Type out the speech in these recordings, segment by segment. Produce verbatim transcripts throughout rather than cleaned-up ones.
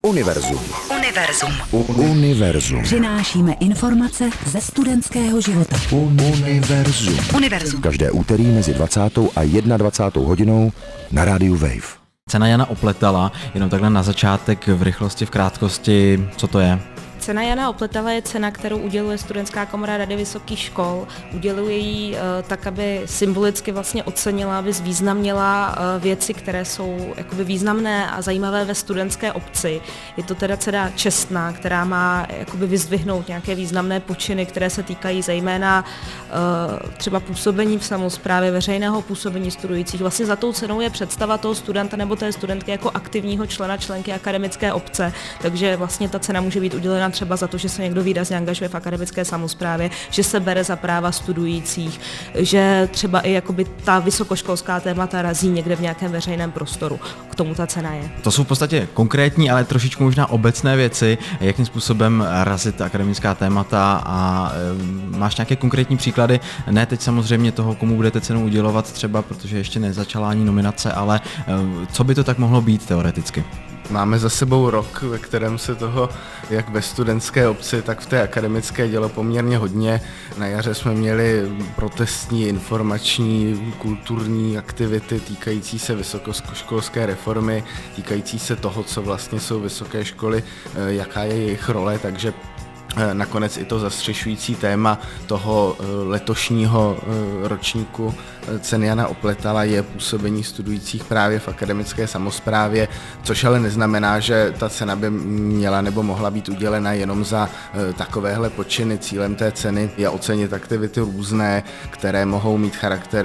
Univerzum. Univerzum. Univerzum. Přinášíme informace ze studentského života. Univerzum. Univerzum. Každé úterý mezi dvacátou a jednadvacátou hodinou na rádiu Wave. Cena Jana Opletala, jenom takhle na začátek v rychlosti, v krátkosti, co to je? Cena Jana Opletala je cena, kterou uděluje Studentská komora Rady vysokých škol. Uděluje ji uh, tak, aby symbolicky vlastně ocenila, aby zvýznamnila uh, věci, které jsou jakoby významné a zajímavé ve studentské obci. Je to teda cena čestná, která má jakoby vyzdvihnout nějaké významné počiny, které se týkají zejména uh, třeba působení v samosprávě, veřejného působení studujících. Vlastně za tou cenou je představa toho studenta nebo té studentky jako aktivního člena, členky akademické obce, takže vlastně ta cena může být udělena třeba za to, že se někdo výrazně angažuje v akademické samosprávě, že se bere za práva studujících, že třeba i jakoby ta vysokoškolská témata razí někde v nějakém veřejném prostoru. K tomu ta cena je. To jsou v podstatě konkrétní, ale trošičku možná obecné věci, jakým způsobem razit akademická témata a e, máš nějaké konkrétní příklady, ne teď samozřejmě toho, komu budete cenu udělovat třeba, protože ještě nezačala ani nominace, ale e, co by to tak mohlo být teoreticky? Máme za sebou rok, ve kterém se toho jak ve studentské obci, tak v té akademické dělo poměrně hodně. Na jaře jsme měli protestní, informační, kulturní aktivity týkající se vysokoškolské reformy, týkající se toho, co vlastně jsou vysoké školy, jaká je jejich role, takže nakonec i to zastřešující téma toho letošního ročníku ceny Jana Opletala je působení studujících právě v akademické samosprávě, což ale neznamená, že ta cena by měla nebo mohla být udělena jenom za takovéhle počiny. Cílem té ceny je ocenit aktivity různé, které mohou mít charakter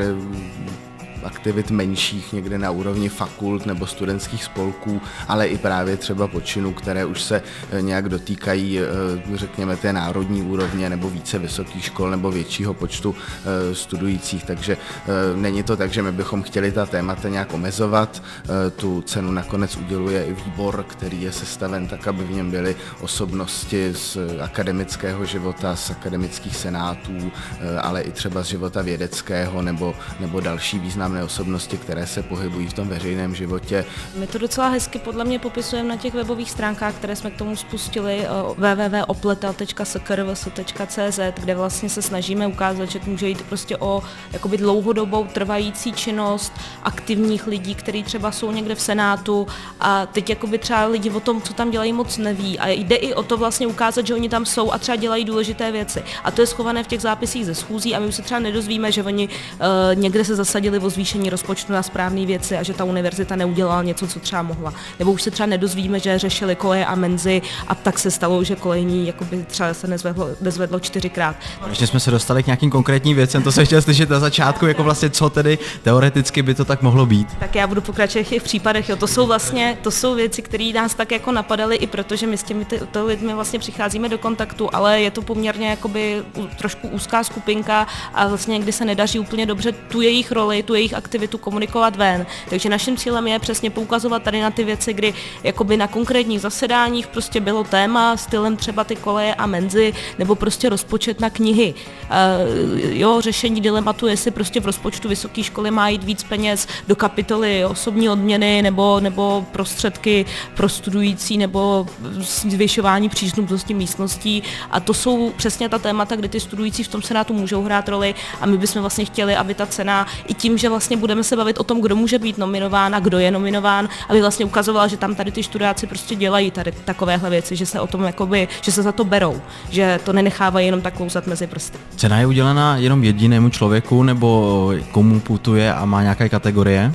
aktivit menších někde na úrovni fakult nebo studentských spolků, ale i právě třeba počinů, které už se nějak dotýkají, řekněme, té národní úrovně nebo více vysokých škol nebo většího počtu studujících. Takže není to tak, že my bychom chtěli ta témata nějak omezovat. Tu cenu nakonec uděluje i výbor, který je sestaven tak, aby v něm byly osobnosti z akademického života, z akademických senátů, ale i třeba z života vědeckého nebo, nebo další významné osobnosti, které se pohybují v tom veřejném životě. My to docela hezky podle mě popisujeme na těch webových stránkách, které jsme k tomu spustili, w w w tečka opletal tečka s k r v s tečka c z, kde vlastně se snažíme ukázat, že to může jít prostě o jakoby dlouhodobou trvající činnost aktivních lidí, kteří třeba jsou někde v senátu a teď jakoby třeba lidi o tom, co tam dělají, moc neví a jde i o to vlastně ukázat, že oni tam jsou a třeba dělají důležité věci. A to je schované v těch zápisích ze schůzí a my už se třeba nedozvíme, že oni uh, někde se zasadili o zvýšení rozpočtu na správné věci a že ta univerzita neudělala něco, co třeba mohla. Nebo už se třeba nedozvíme, že řešili koleje a menzy a tak se stalo, že kolejní jakoby třeba se nezvedlo, nezvedlo čtyřikrát. Ještě jsme se dostali k nějakým konkrétním věcem, to jsem chtěl slyšet na začátku, jako vlastně co tedy teoreticky by to tak mohlo být. Tak já budu pokračovat i v případech, jo. To jsou vlastně, to jsou věci, které nás tak jako napadaly, i protože my s těmi ty, ty lidmi vlastně přicházíme do kontaktu, ale je to poměrně jakoby trošku úzká skupinka a vlastně někdy se nedaří úplně dobře tu jejich roli, tu jejich aktivitu komunikovat ven. Takže naším cílem je přesně poukazovat tady na ty věci, kdy jakoby na konkrétních zasedáních prostě bylo téma stylem třeba ty koleje a menzy nebo prostě rozpočet na knihy. Uh, jo, řešení dilematu, jestli prostě v rozpočtu vysoké školy má jít víc peněz do kapitoly osobní odměny nebo, nebo prostředky pro studující nebo zvyšování přístupnosti místností. A to jsou přesně ta témata, kdy ty studující v tom senátu můžou hrát roli a my bychom vlastně chtěli, aby ta cena i tím, že vlastně budeme se bavit o tom, kdo může být nominován a kdo je nominován, aby vlastně ukazovala, že tam tady ty študáci prostě dělají tady takovéhle věci, že se o tom jakoby, že se za to berou, že to nenechávají jenom tak klouzat mezi prsty. Cena je udělena jenom jedinému člověku nebo komu putuje a má nějaké kategorie?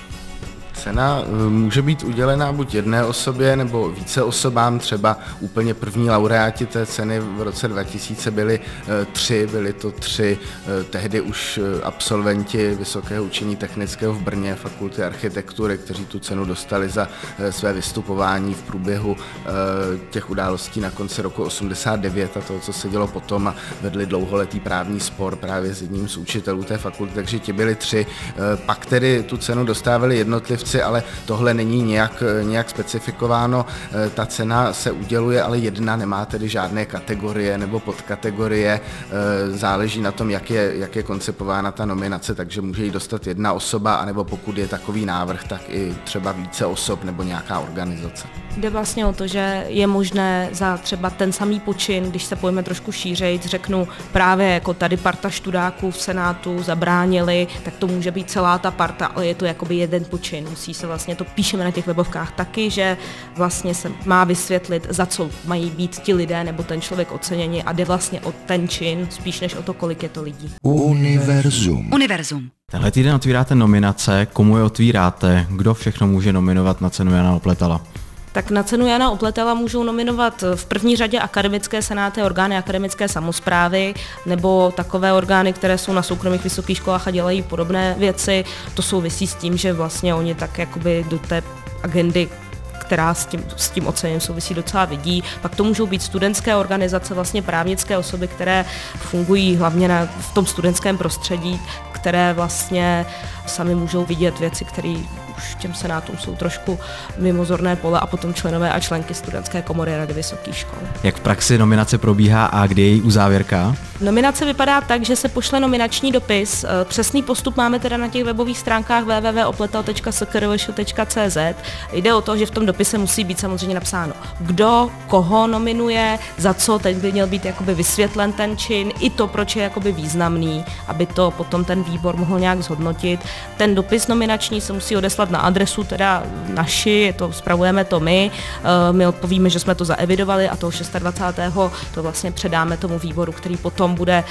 Cena může být udělená buď jedné osobě nebo více osobám, třeba úplně první laureáti té ceny v roce dva tisíce byli tři, byli to tři tehdy už absolventi Vysokého učení technického v Brně, fakulty architektury, kteří tu cenu dostali za své vystupování v průběhu těch událostí na konci roku osmdesát devět a toho, co se dělo potom a vedli dlouholetý právní spor právě s jedním z učitelů té fakulty, takže ti byli tři. Pak tedy tu cenu dostávali jednotlivci konkurzi, ale tohle není nějak, nějak specifikováno. Ta cena se uděluje, ale jedna, nemá tedy žádné kategorie nebo podkategorie. Záleží na tom, jak je, jak je koncipována ta nominace, takže může ji dostat jedna osoba, anebo pokud je takový návrh, tak i třeba více osob nebo nějaká organizace. Jde vlastně o to, že je možné za třeba ten samý počin, když se pojme trošku šířejt, řeknu právě jako tady parta študáků v Senátu zabránili, tak to může být celá ta parta, ale je to jakoby jeden počin. Musí se vlastně, to píšeme na těch webovkách taky, že vlastně se má vysvětlit, za co mají být ti lidé nebo ten člověk oceněni a jde vlastně o ten čin, spíš než o to, kolik je to lidí. Univerzum. Univerzum. Tenhle týden otvíráte nominace, komu je otvíráte, kdo všechno může nominovat na cenu Jana Opletala? Tak na cenu Jana Opletala můžou nominovat v první řadě akademické senáty, orgány akademické samosprávy nebo takové orgány, které jsou na soukromých vysokých školách a dělají podobné věci. To souvisí s tím, že vlastně oni tak jakoby do té agendy, která s tím, s tím oceněním souvisí, docela vidí. Pak to můžou být studentské organizace, vlastně právnické osoby, které fungují hlavně na, v tom studentském prostředí, které vlastně sami můžou vidět věci, které už těm senátům jsou trošku mimozorné pole, a potom členové a členky studentské komory Rady vysokých škol. Jak v praxi nominace probíhá a kdy je její uzávěrka? Nominace vypadá tak, že se pošle nominační dopis. Přesný postup máme teda na těch webových stránkách w w w tečka opletal tečka s k r v š tečka c z. Jde o to, že v tom dopise musí být samozřejmě napsáno, kdo, koho nominuje, za co, teď by měl být jakoby vysvětlen ten čin, i to, proč je jakoby významný, aby to potom ten výbor mohl nějak zhodnotit. Ten dopis nominační se musí odeslat na adresu teda naši, to spravujeme to my, my odpovíme, že jsme to zaevidovali a toho dvacátého šestého to vlastně předáme tomu výboru, který potom bude,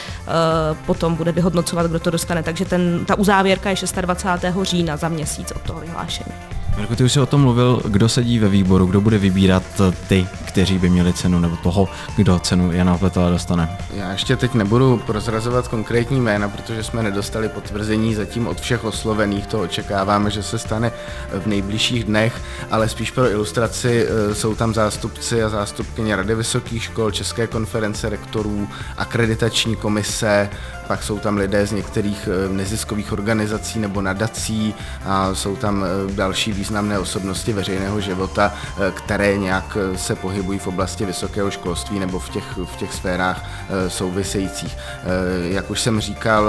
potom bude vyhodnocovat, kdo to dostane. Takže ten, ta uzávěrka je dvacátého šestého října, za měsíc od toho vyhlášení. Mirko, ty už jsi o tom mluvil, kdo sedí ve výboru, kdo bude vybírat ty, kteří by měli cenu, nebo toho, kdo cenu Jana Opletala dostane? Já ještě teď nebudu prozrazovat konkrétní jména, protože jsme nedostali potvrzení zatím od všech oslovených, to očekáváme, že se stane v nejbližších dnech, ale spíš pro ilustraci jsou tam zástupci a zástupkyně Rady vysokých škol, České konference rektorů, akreditační komise, pak jsou tam lidé z některých neziskových organizací nebo nadací a jsou tam další významné osobnosti veřejného života, které nějak se pohybují v oblasti vysokého školství nebo v těch, v těch sférách souvisejících. Jak už jsem říkal,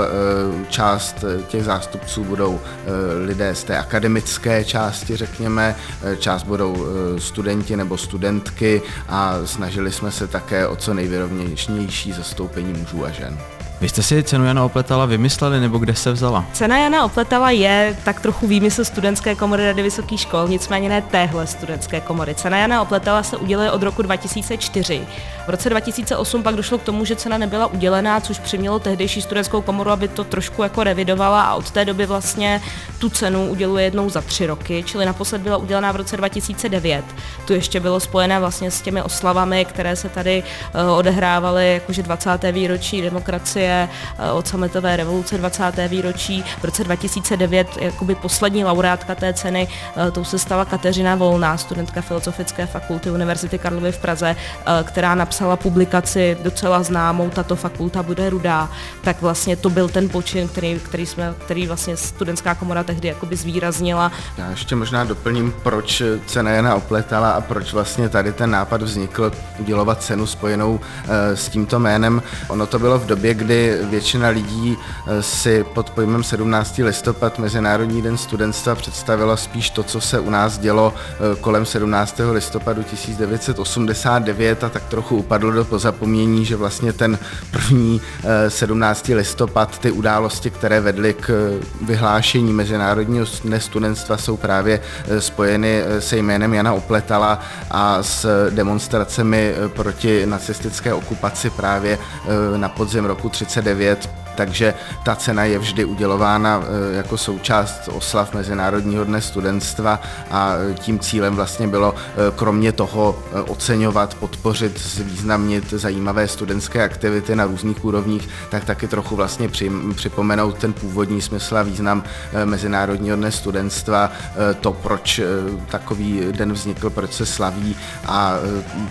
část těch zástupců budou lidé z té akademické části, řekněme, část budou studenti nebo studentky a snažili jsme se také o co nejvyrovnější zastoupení mužů a žen. Vy jste si cenu Jana Opletala vymysleli, nebo kde se vzala? Cena Jana Opletala je tak trochu výmysl studentské komory Rady vysokých škol, nicméně ne téhle studentské komory. Cena Jana Opletala se uděluje od roku dva tisíce čtyři. V roce dva tisíce osm pak došlo k tomu, že cena nebyla udělená, což přimělo tehdejší studentskou komoru, aby to trošku jako revidovala, a od té doby vlastně tu cenu uděluje jednou za tři roky, čili naposled byla udělená v roce dva tisíce devět. To ještě bylo spojené vlastně s těmi oslavami, které se tady uh, odehrávaly, jakože dvacáté výročí demokracie, od sametové revoluce, dvacáté výročí. V roce dva tisíce devět jakoby poslední laureátka té ceny, tou se stala Kateřina Volná, studentka Filozofické fakulty Univerzity Karlovy v Praze, která napsala publikaci docela známou Tato fakulta bude rudá. Tak vlastně to byl ten počin, který, který, jsme, který vlastně studentská komora tehdy jakoby zvýraznila. Já ještě možná doplním, proč cena Jana Opletala a proč vlastně tady ten nápad vznikl udělovat cenu spojenou s tímto jménem. Ono to bylo v době, kdy většina lidí si pod pojmem sedmnáctého listopad, Mezinárodní den studentstva, představila spíš to, co se u nás dělo kolem sedmnáctého listopadu tisíc devět set osmdesát devět, a tak trochu upadlo do pozapomnění, že vlastně ten první sedmnáctého listopad, ty události, které vedly k vyhlášení Mezinárodního dne studentstva, jsou právě spojeny se jménem Jana Opletala a s demonstracemi proti nacistické okupaci právě na podzim roku třicet devět. Takže ta cena je vždy udělována jako součást oslav Mezinárodního dne studentstva a tím cílem vlastně bylo kromě toho oceňovat, podpořit, zvýznamnit zajímavé studentské aktivity na různých úrovních, tak taky trochu vlastně připomenout ten původní smysl a význam Mezinárodního dne studentstva, to, proč takový den vznikl, proč se slaví, a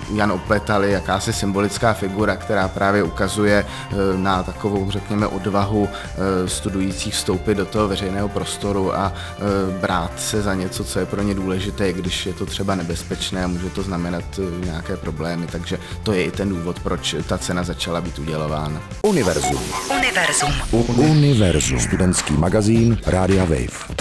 Jan Opletal je jakási symbolická figura, která právě ukazuje na takovou, řekněme, odvahu studujících vstoupit do toho veřejného prostoru a brát se za něco, co je pro ně důležité, když je to třeba nebezpečné a může to znamenat nějaké problémy. Takže to je i ten důvod, proč ta cena začala být udělována. Univerzum. Univerzum. Univerzum. Studentský magazín Rádia Wave.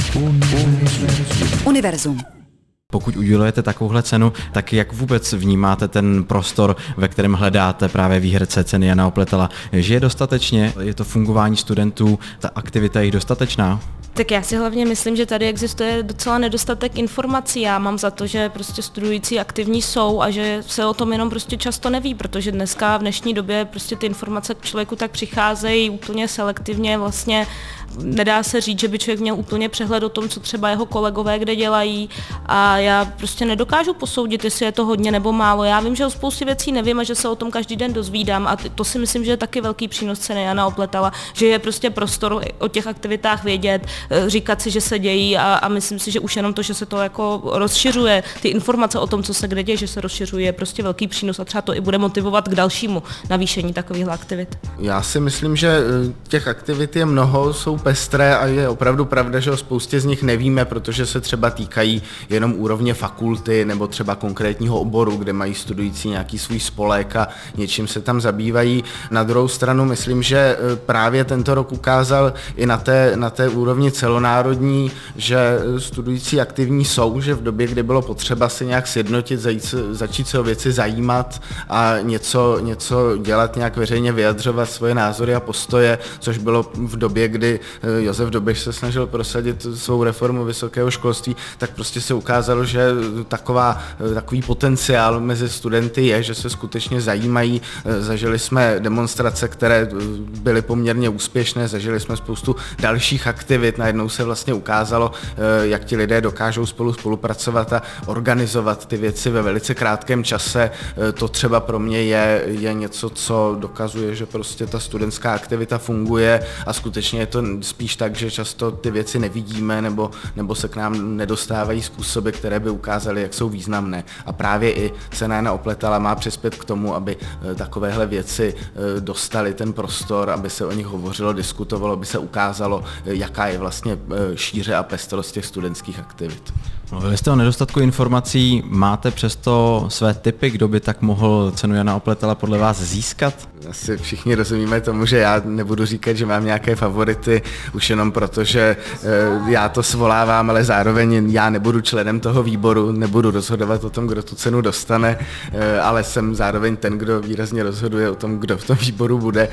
Univerzum. Pokud udělujete takovouhle cenu, tak jak vůbec vnímáte ten prostor, ve kterém hledáte právě výherce ceny Jana Opletala? Že je dostatečně, je to fungování studentů, ta aktivita je dostatečná? Tak já si hlavně myslím, že tady existuje docela nedostatek informací. Já mám za to, že prostě studující aktivní jsou a že se o tom jenom prostě často neví, protože dneska v dnešní době prostě ty informace k člověku tak přicházejí úplně selektivně, vlastně nedá se říct, že by člověk měl úplně přehled o tom, co třeba jeho kolegové kde dělají, a já prostě nedokážu posoudit, jestli je to hodně nebo málo. Já vím, že o spoustě věcí nevím a že se o tom každý den dozvídám, a to si myslím, že je taky velký přínos ceny Jana Opletala, že je prostě prostor o těch aktivitách vědět, říkat si, že se dějí, a, a myslím si, že už jenom to, že se to jako rozšiřuje, ty informace o tom, co se kde děje, že se rozšiřuje, je prostě velký přínos a třeba to i bude motivovat k dalšímu navýšení takových aktivit. Já si myslím, že těch aktivit je mnoho, jsou pestré a je opravdu pravda, že o spoustě z nich nevíme, protože se třeba týkají jenom úrovně fakulty nebo třeba konkrétního oboru, kde mají studující nějaký svůj spolek a něčím se tam zabývají. Na druhou stranu myslím, že právě tento rok ukázal i na té, na té úrovni celonárodní, že studující aktivní jsou, že v době, kdy bylo potřeba se nějak sjednotit, zajít, začít se o věci zajímat a něco, něco dělat, nějak veřejně vyjadřovat svoje názory a postoje, což bylo v době, kdy Josef Dobeš se snažil prosadit svou reformu vysokého školství, tak prostě se ukázalo, že taková, takový potenciál mezi studenty je, že se skutečně zajímají. Zažili jsme demonstrace, které byly poměrně úspěšné, zažili jsme spoustu dalších aktivit, najednou se vlastně ukázalo, jak ti lidé dokážou spolu spolupracovat a organizovat ty věci ve velice krátkém čase. To třeba pro mě je, je něco, co dokazuje, že prostě ta studentská aktivita funguje, a skutečně je to spíš tak, že často ty věci nevidíme nebo, nebo se k nám nedostávají způsoby, které by ukázaly, jak jsou významné. A právě i cena Jana Opletala má přispět k tomu, aby takovéhle věci dostaly ten prostor, aby se o nich hovořilo, diskutovalo, aby se ukázalo, jaká je vlastně šíře a pestrost těch studentských aktivit. Mluvili jste o nedostatku informací, máte přesto své tipy, kdo by tak mohl cenu Jana Opletala podle vás získat? Asi všichni rozumíme tomu, že já nebudu říkat, že mám nějaké favority, už jenom proto, že já to svolávám, ale zároveň já nebudu členem toho výboru, nebudu rozhodovat o tom, kdo tu cenu dostane, ale jsem zároveň ten, kdo výrazně rozhoduje o tom, kdo v tom výboru bude.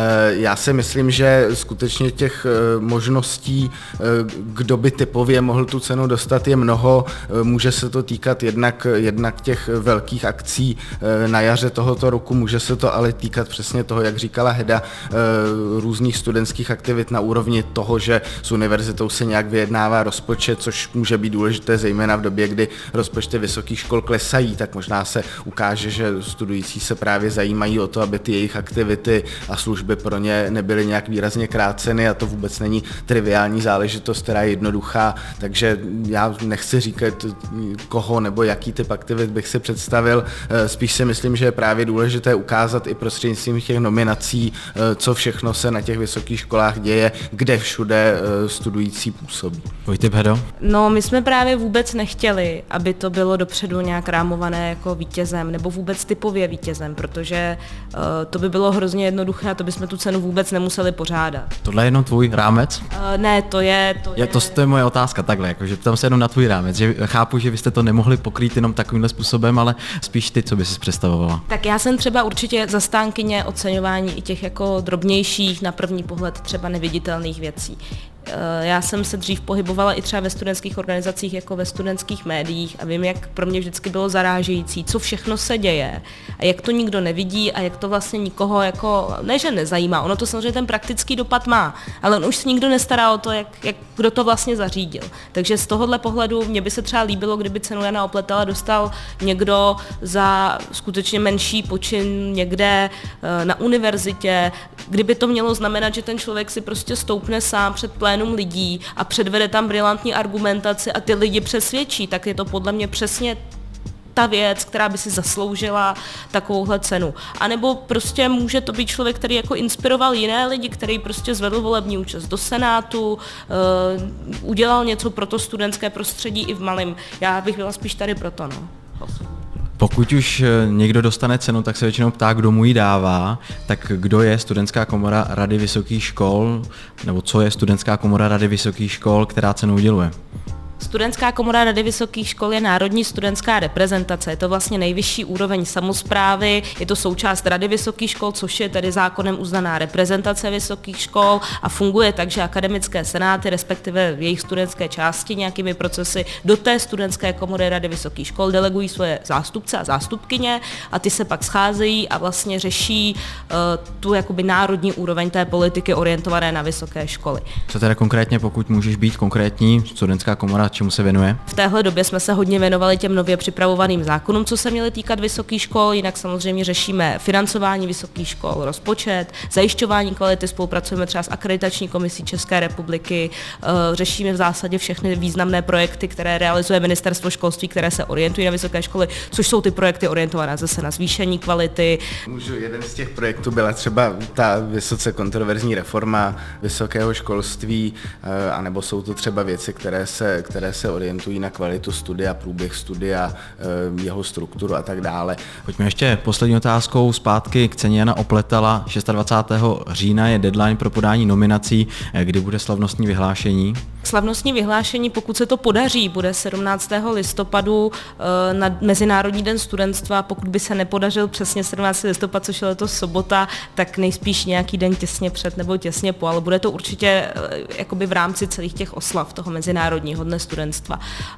Já si myslím, že skutečně těch možností, kdo by typově mohl tu cenu dostat, je mnoho. Může se to týkat jednak, jednak těch velkých akcí na jaře tohoto roku, může se to ale týkat přesně toho, jak říkala Heda, různých studentských aktivit na úrovni toho, že s univerzitou se nějak vyjednává rozpočet, což může být důležité zejména v době, kdy rozpočty vysokých škol klesají, tak možná se ukáže, že studující se právě zajímají o to, aby ty jejich aktivity a služby pro ně nebyly nějak výrazně kráceny, a to vůbec není triviální záležitost, která je jednoduchá, takže já nechci říkat, koho nebo jaký typ aktivit bych si představil. Spíš si myslím, že je právě důležité ukázat i prostřednictvím těch nominací, co všechno se na těch vysokých školách děje, kde všude studující působí. Vojtěch Hedo? No, my jsme právě vůbec nechtěli, aby to bylo dopředu nějak rámované jako vítězem, nebo vůbec typově vítězem, protože uh, to by bylo hrozně jednoduché a to bychom tu cenu vůbec nemuseli pořádat. Tohle je jenom tvůj rámec? Uh, ne, to je... To je... je to, to je moje otázka takhle, jakože ptám se jenom na tvůj rámec, že chápu, že vy jste to nemohli pokrýt jenom takovýmhle způsobem, ale spíš ty, co by si představovala. Tak já jsem třeba určitě zastánkyně oceňování i těch jako drobnějších, na první pohled třeba neviditelných věcí. Já jsem se dřív pohybovala i třeba ve studentských organizacích jako ve studentských médiích a vím, jak pro mě vždycky bylo zarážející, co všechno se děje a jak to nikdo nevidí a jak to vlastně nikoho jako, ne že nezajímá, ono to samozřejmě ten praktický dopad má, ale on už se nikdo nestará o to, jak, jak kdo to vlastně zařídil. Takže z tohohle pohledu mě by se třeba líbilo, kdyby cenu Jana Opletala dostal někdo za skutečně menší počin někde na univerzitě, kdyby to mělo znamenat, že ten člověk si prostě stoupne sám před plénum lidí a předvede tam brilantní argumentaci a ty lidi přesvědčí, tak je to podle mě přesně ta věc, která by si zasloužila takovouhle cenu. A nebo prostě může to být člověk, který jako inspiroval jiné lidi, který prostě zvedl volební účast do Senátu, uh, udělal něco pro to studentské prostředí i v malém. Já bych byla spíš tady proto, no. Pokud už někdo dostane cenu, tak se většinou ptá, kdo mu ji dává. Tak kdo je Studentská komora Rady vysokých škol, nebo co je Studentská komora Rady vysokých škol, která cenu uděluje? Studentská komora Rady vysokých škol je národní studentská reprezentace. Je to vlastně nejvyšší úroveň samosprávy, je to součást Rady vysokých škol, což je tedy zákonem uznaná reprezentace vysokých škol a funguje tak, že akademické senáty, respektive jejich studentské části nějakými procesy do té studentské komory Rady vysokých škol delegují svoje zástupce a zástupkyně a ty se pak scházejí a vlastně řeší uh, tu jakoby národní úroveň té politiky orientované na vysoké školy. Co teda konkrétně, pokud můžeš být konkrétní, Studentská komora čemu se věnuje? V téhle době jsme se hodně věnovali těm nově připravovaným zákonům, co se měly týkat vysokých škol, jinak samozřejmě řešíme financování vysokých škol, rozpočet, zajišťování kvality, spolupracujeme třeba s Akreditační komisí České republiky, řešíme v zásadě všechny významné projekty, které realizuje Ministerstvo školství, které se orientují na vysoké školy, což jsou ty projekty orientované zase na zvýšení kvality. Můžu, jeden z těch projektů byla třeba ta vysoce kontroverzní reforma vysokého školství, anebo jsou to třeba věci, které se, které se orientují na kvalitu studia, průběh studia, jeho strukturu a tak dále. Pojďme ještě poslední otázkou zpátky k ceně Jana Opletala. dvacátého šestého října je deadline pro podání nominací, kdy bude slavnostní vyhlášení. Slavnostní vyhlášení, pokud se to podaří, bude sedmnáctého listopadu na Mezinárodní den studentstva. Pokud by se nepodařil přesně sedmnáctého listopad, což je letos sobota, tak nejspíš nějaký den těsně před nebo těsně po, ale bude to určitě jakoby v rámci celých těch oslav toho Mezinárodního dne studentstva.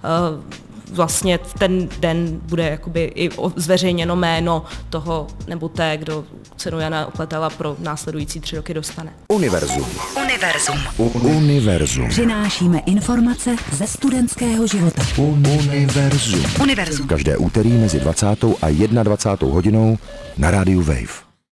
Vlastně ten den bude jakoby i zveřejněno jméno toho nebo té, kdo cenu Jana Opletala pro následující tři roky dostane. Univerzum. Univerzum. Univerzum. Přinášíme informace ze studentského života. Univerzum. Univerzum. Každé úterý mezi dvacátou a dvacátou jednou hodinou na rádiu Wave.